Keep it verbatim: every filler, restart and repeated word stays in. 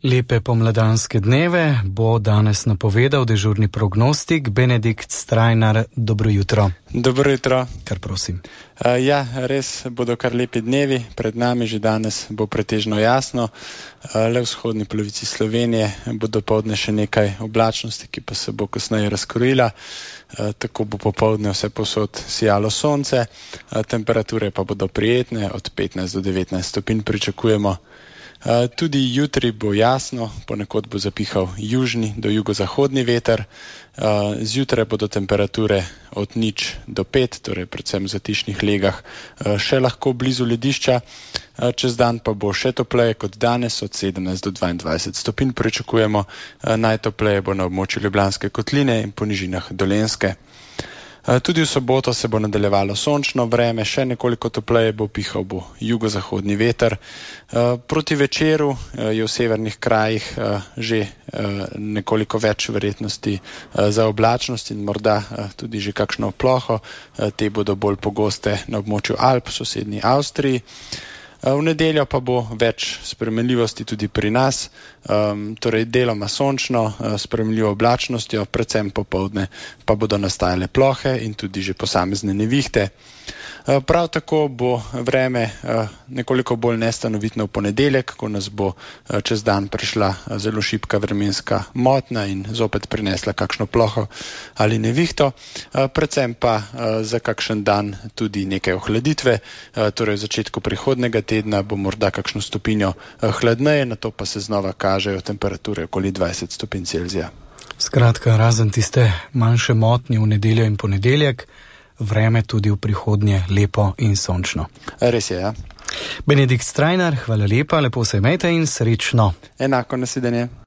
Lepe pomladanske dneve bo danes napovedal dežurni prognostik Benedikt Strajnar. Dobro jutro. Dobro jutro. Kar prosim. Uh, ja, res bodo kar lepi dnevi. Pred nami že danes bo pretežno jasno. Uh, le v vzhodni polovici Slovenije bo dopoldne še nekaj oblačnosti, ki pa se bo kasneje razkrojila. Uh, tako bo popoldne vse povsod sijalo sonce. Uh, temperature pa bodo prijetne, od petnajst do devetnajst stopinj pričakujemo. Uh, tudi jutri bo jasno, ponekod bo zapihal južni do jugozahodni veter. Uh, zjutraj bodo temperature od nič do pet, torej predvsem v zatišnih legah, uh, še lahko blizu ledišča. Uh, čez dan pa bo še topleje kot danes, od sedemnajst do dvaindvajset stopinj pričakujemo. Uh, najtopleje bo na območju Ljubljanske kotline in po nižinah Dolenjske. Tudi v soboto se bo nadaljevalo sončno vreme, še nekoliko topleje bo pihal bo jugozahodni veter. Proti večeru je v severnih krajih že nekoliko več verjetnosti za oblačnost in morda tudi že kakšno ploho. Te bodo bolj pogoste na območju Alp, v sosednji Avstriji. V nedeljo pa bo več spremenljivosti tudi pri nas, um, torej deloma sončno, spremenljivo oblačnostjo, predvsem popoldne pa bodo nastajale plohe in tudi že posamezne nevihte. Prav tako bo vreme nekoliko bolj nestanovitno v ponedeljek, ko nas bo čez dan prišla zelo šibka vremenska motnja in zopet prinesla kakšno ploho ali nevihto, predvsem pa za kakšen dan tudi nekaj ohladitve, torej v začetku prihodnega tedna bo morda kakšno stopinjo hladneje, nato pa se znova kažejo temperature okoli dvajset stopinj Celzija. Skratka, razen tiste manjše motnje v nedeljo in ponedeljek, vreme tudi v prihodnje lepo in sončno. Res je, ja. Benedikt Strajnar, hvala lepa, lepo se imejte in srečno. Enako, nasvidenje.